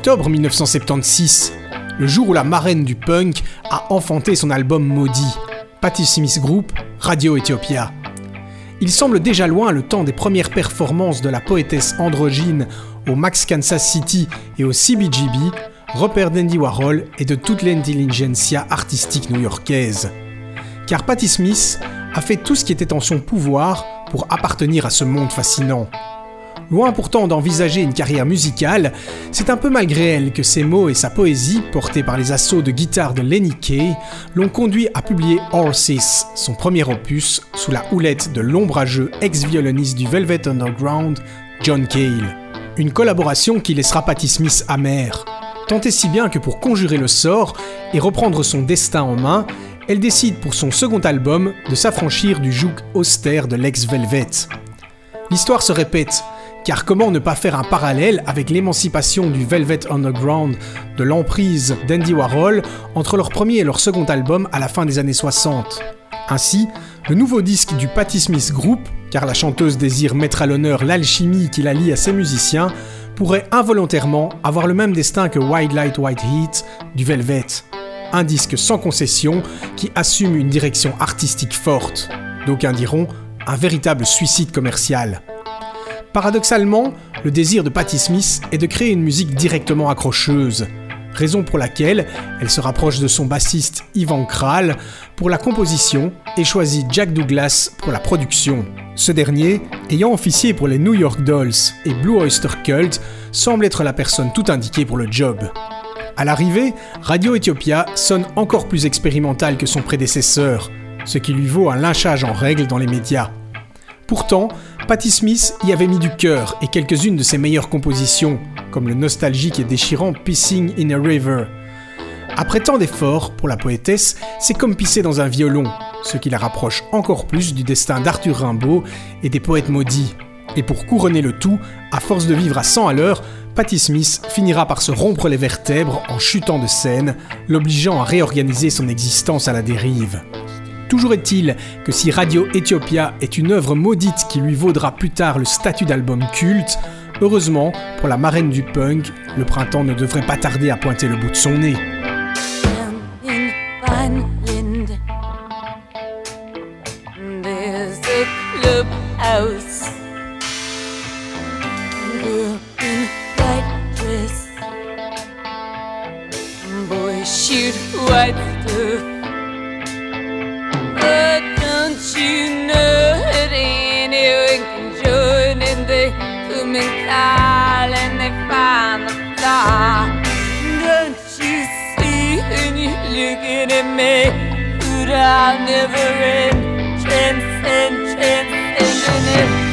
octobre 1976, le jour où la marraine du punk a enfanté son album maudit, Patti Smith Group, Radio Ethiopia. Il semble déjà loin le temps des premières performances de la poétesse androgyne au Max Kansas City et au CBGB, repère d'Andy Warhol et de toute l'intelligentsia artistique new-yorkaise. Car Patti Smith a fait tout ce qui était en son pouvoir pour appartenir à ce monde fascinant. Loin pourtant d'envisager une carrière musicale, c'est un peu malgré elle que ses mots et sa poésie, portés par les assauts de guitare de Lenny Kaye, l'ont conduit à publier Horses, son premier opus, sous la houlette de l'ombrageux ex-violoniste du Velvet Underground, John Cale. Une collaboration qui laissera Patti Smith amère, tant et si bien que pour conjurer le sort et reprendre son destin en main, elle décide pour son second album de s'affranchir du joug austère de l'ex-Velvet. L'histoire se répète, car comment ne pas faire un parallèle avec l'émancipation du Velvet Underground de l'emprise d'Andy Warhol entre leur premier et leur second album à la fin des années 60. Ainsi, le nouveau disque du Patti Smith Group, car la chanteuse désire mettre à l'honneur l'alchimie qui la lie à ses musiciens, pourrait involontairement avoir le même destin que White Light White Heat du Velvet. Un disque sans concession qui assume une direction artistique forte. D'aucuns diront un véritable suicide commercial. Paradoxalement, le désir de Patti Smith est de créer une musique directement accrocheuse, raison pour laquelle elle se rapproche de son bassiste Ivan Kral pour la composition et choisit Jack Douglas pour la production. Ce dernier, ayant officié pour les New York Dolls et Blue Oyster Cult, semble être la personne tout indiquée pour le job. À l'arrivée, Radio Ethiopia sonne encore plus expérimental que son prédécesseur, ce qui lui vaut un lynchage en règle dans les médias. Pourtant, Patti Smith y avait mis du cœur et quelques-unes de ses meilleures compositions, comme le nostalgique et déchirant Pissing in a River. Après tant d'efforts, pour la poétesse, c'est comme pisser dans un violon, ce qui la rapproche encore plus du destin d'Arthur Rimbaud et des poètes maudits. Et pour couronner le tout, à force de vivre à 100 à l'heure, Patti Smith finira par se rompre les vertèbres en chutant de scène, l'obligeant à réorganiser son existence à la dérive. Toujours est-il que si Radio Ethiopia est une œuvre maudite qui lui vaudra plus tard le statut d'album culte, heureusement, pour la marraine du punk, le printemps ne devrait pas tarder à pointer le bout de son nez. And they find the flaw. Don't you see when you're looking at me? Food I'll never end. Transcend it.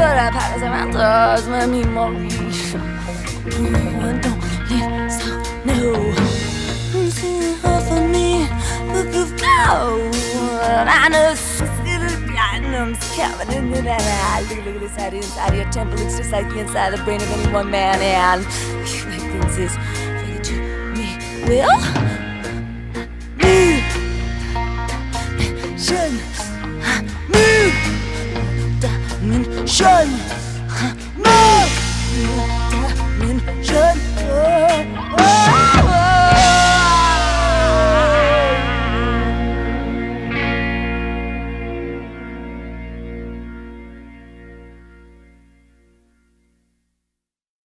but I pass around towards my memory. Don't live so, no. Offer me book of gold. I know little platinum's covered in the eye. Look at this inside your temple. Looks just like the inside the brain of any one man. And things is figured to me well.